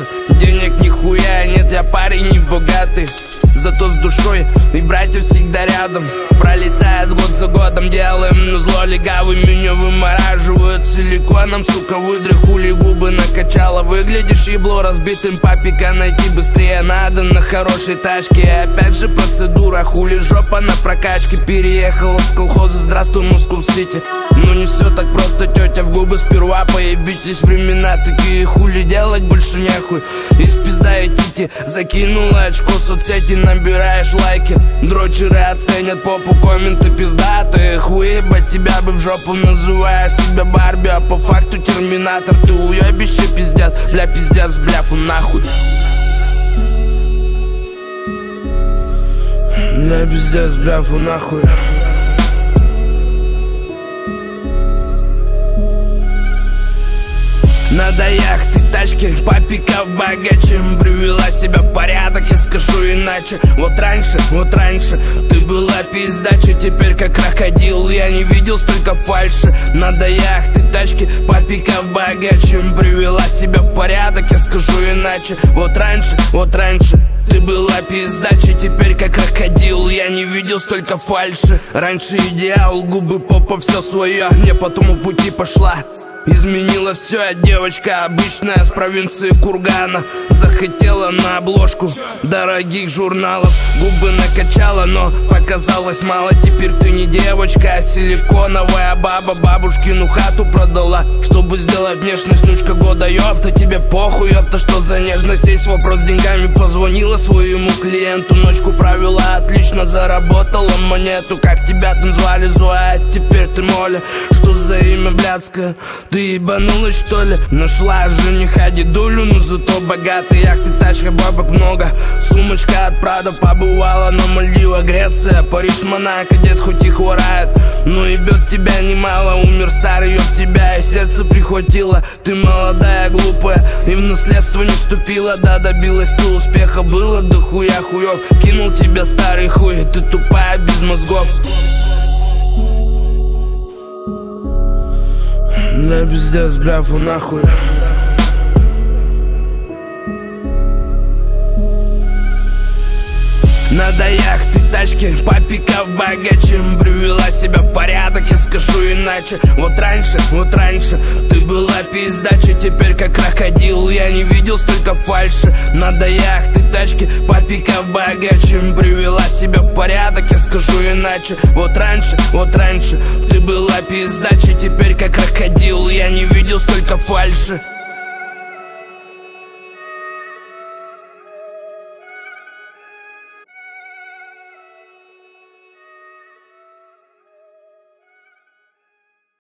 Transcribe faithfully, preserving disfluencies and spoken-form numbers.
денег нихуя нет, я парень не богатый, зато с душой и братья всегда рядом. Пролетает год за годом, делаем на зло легавый. Меня вымораживают силиконом, сука, выдри хули губы накачала. Выглядишь ебло разбитым, папика найти быстрее надо на хорошей тачке. И опять же процедура, хули жопа на прокачке. Переехала с колхоза, здравствуй, Москва-Сити. Ну не все так просто, тетя, в губы сперва поебитесь. Времена такие, хули делать больше нехуй. Из пизда и тити, закинула очко соцсети, набираешь лайки. Дрочеры оценят попу, комменты пиздатые. Хуебать тебя бы в жопу, называешь себя Барби, а по факту терминатор. Ты уебище, пиздец, бля, пиздец, бляфу нахуй. Бля, пиздец, бляфу нахуй. Надо яхты, тачки, папика богаче. Привела себя в порядок, я скажу иначе. Вот раньше, вот раньше ты была пиздача, теперь как крокодил, я не видел столько фальши. Надо яхты, тачки, папика богаче. Привела себя в порядок, я скажу иначе. Вот раньше, вот раньше ты была пиздача, теперь как крокодил, я не видел столько фальши. Раньше идеал, губы, попа, все свое, не по тому пути пошла. Изменила все, девочка обычная с провинции Кургана. Захотела на обложку дорогих журналов. Губы накачала, но показалось мало. Теперь ты не девочка, а силиконовая баба. Бабушкину хату продала, чтобы сделать внешность внучка года. Ёпта, тебе похуй, ёпта, что за нежность? Есть вопрос с деньгами, позвонила своему клиенту. Ночку провела, отлично заработала монету. Как тебя там звали, Зоя, теперь ты Моля. Что за имя блядское? Ты ебанулась, что ли? Нашла жениха дедулю, но зато богатый. Яхты, тачка, бабок много. Сумочка от Прада, побывала на Мальдивах, Греция, Париж, Монако. Дед хоть и хворает, но ебет тебя немало. Умер старый, ёб тебя, и сердце прихватило. Ты молодая, глупая, и в наследство не вступила. Да, добилась ты успеха, было да хуя хуёв. Кинул тебя старый хуй, ты тупая без мозгов. Бля, пиздец, бляфу нахуй. Надо яхты, тачки, папика богаче. Привела себя в порядок, я скажу иначе. Вот раньше, вот раньше ты была пиздача, теперь как крокодил, я не видел столько фальши. Надо яхты, тачки, папика богаче. Привела себя в порядок, я скажу иначе. Вот раньше, вот раньше ты была пиздача, теперь как крокодил, я не видел столько фальши.